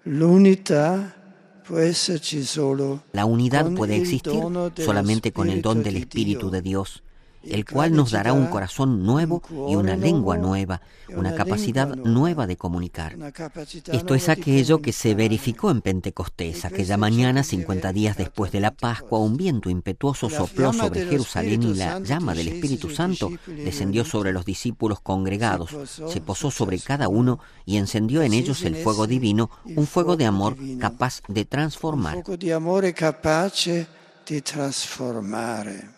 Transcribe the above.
La unidad puede existir solamente con el don del Espíritu de Dios, el cual nos dará un corazón nuevo y una lengua nueva, una capacidad nueva de comunicar. Esto es aquello que se verificó en Pentecostés. Aquella mañana, 50 días después de la Pascua, un viento impetuoso sopló sobre Jerusalén y la llama del Espíritu Santo descendió sobre los discípulos congregados, se posó sobre cada uno y encendió en ellos el fuego divino, un fuego de amor capaz de transformar.